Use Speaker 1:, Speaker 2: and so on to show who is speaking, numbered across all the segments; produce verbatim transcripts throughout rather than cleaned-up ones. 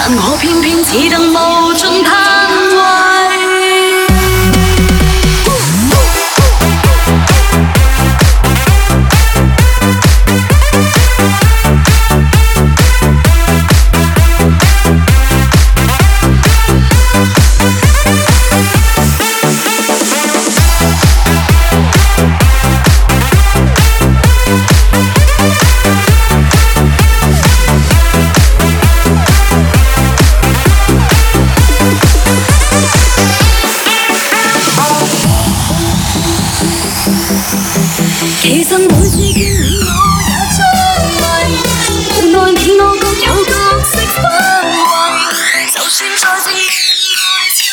Speaker 1: 但我偏偏只等無盡攤位。其實每次見你我也着迷，無奈你我各有角色範圍，就算在正面愛笑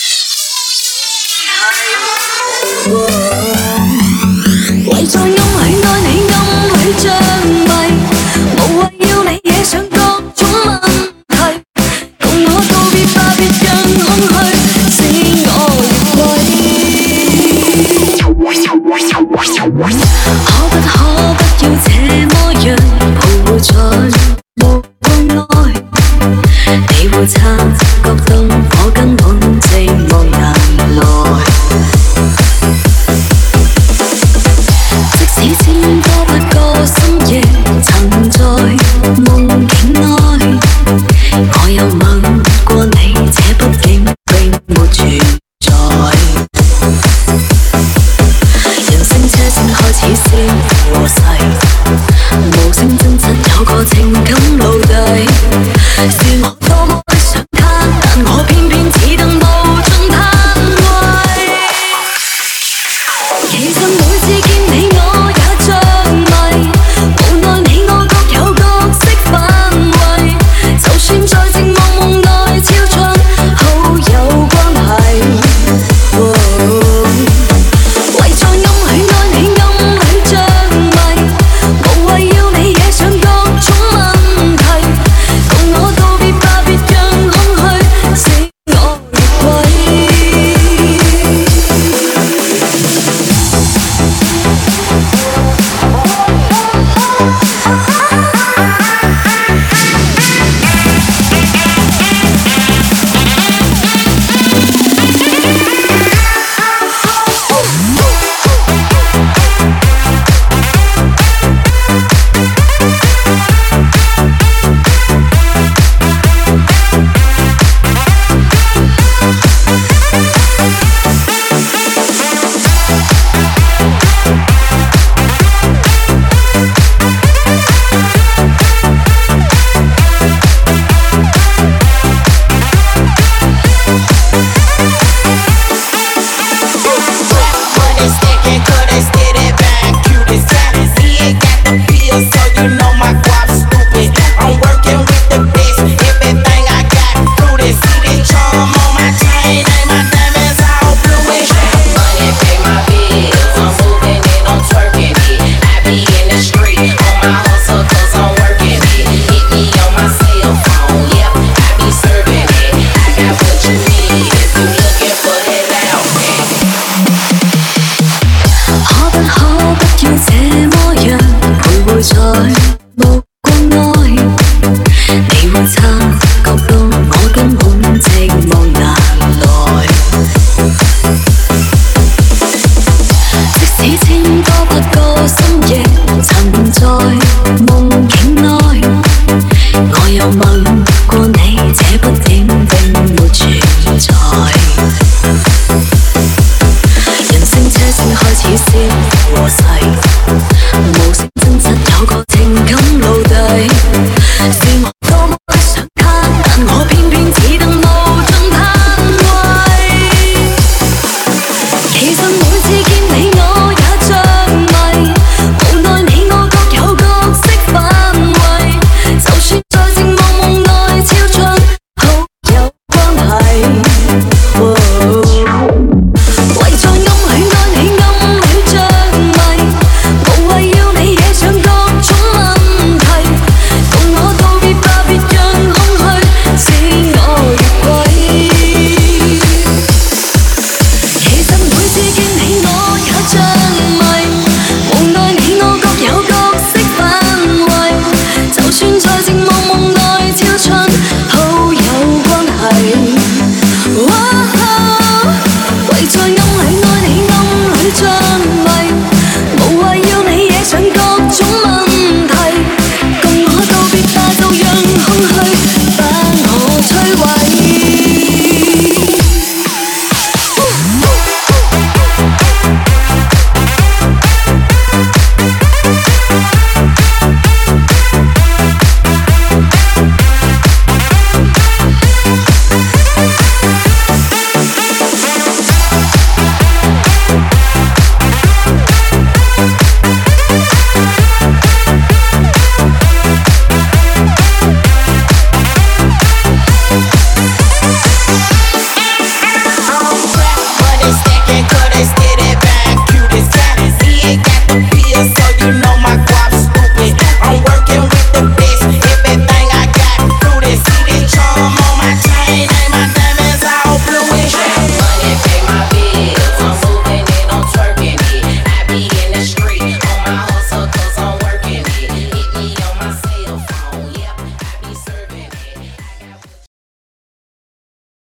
Speaker 1: 出題，為在暗裏愛你暗裏着迷，無謂要你惹上各種問題，共我道別吧，別讓空虛使我越軌。可不可不要這麼樣徘徊在目光內？你會察覺到我根本寂寞難耐。即使千多百個深夜曾在夢境內，我有吻過你，這畢竟並沒存在。開始先和逝，無聲真實有個情感奴隸，是我多麼不想他，但我偏偏只等無盡攤位。其實每次見你我也着迷，無奈你我各有角色範圍，就算在寂寞夢內超出好友關係。在目光內，你會察